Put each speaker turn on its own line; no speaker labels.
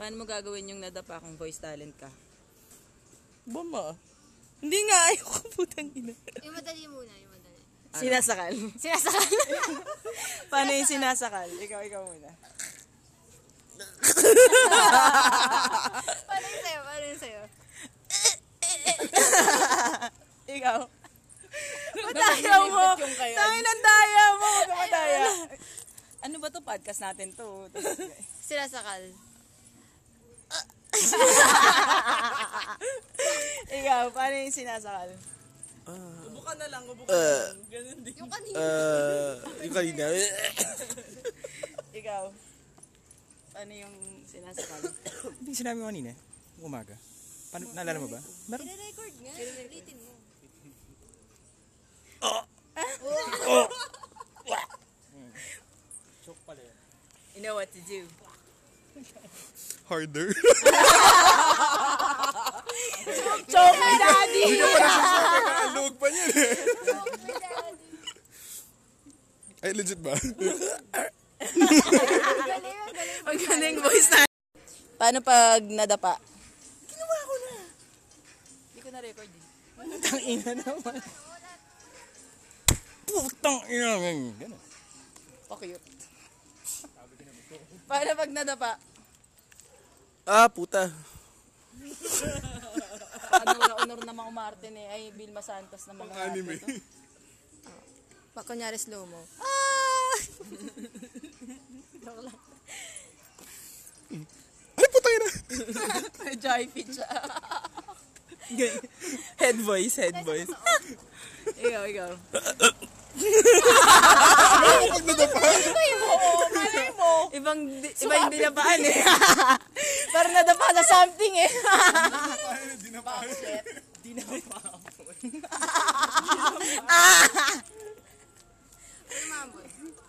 Paano mo gagawin yung nadapa kung voice talent ka?
Bama. Hindi nga, ayoko putang ina.
Yung madali muna, yung madali.
Sinasakal.
Sinasakal.
Paano yung sinasakal? Ikaw muna.
Paano yung sa'yo? Paano yung sa'yo?
Ikaw. Madaya mo. Tangin ang daya mo. Huwag ka madaya. Ano ba to? Podcast natin to.
Sinasakal.
Ikaw, paano yung sinasakal?
Ubukan na lang, ubukan na lang. Ganun din.
Yung kanina.
Yung kanina.
Ikaw. Paano yung sinasakal?
Hindi sinabi mo kanina. Umaga. Paano, naalala mo ba? Meron.
Record nga. Ulitin mo.
Joke pala yun.
You know what to do.
Harder.
Choke me, daddy!
Hindi ka pa nagsasabi ka. Alog pa niyan eh. Ay, legit ba?
Magaling voice na. Paano pag nadapa? Ginawa ko na. Hindi ko na-record eh.
Putang ina naman. Putang ina naman. Ganun.
Pa-cute. Paano pag nadapa?
Puta.
Honor na mga Martin eh. Ay, Vilma Santos na mga
Anime.
Pag kunyari slow mo.
Joke lang.
Ay, putang ina.
Medyo high pitch siya. Head voice. Ikaw.
Pag nadapa.
Malay mo. Ibang dinapaan eh. Parang nadapa sa something eh.
Hindi na pa.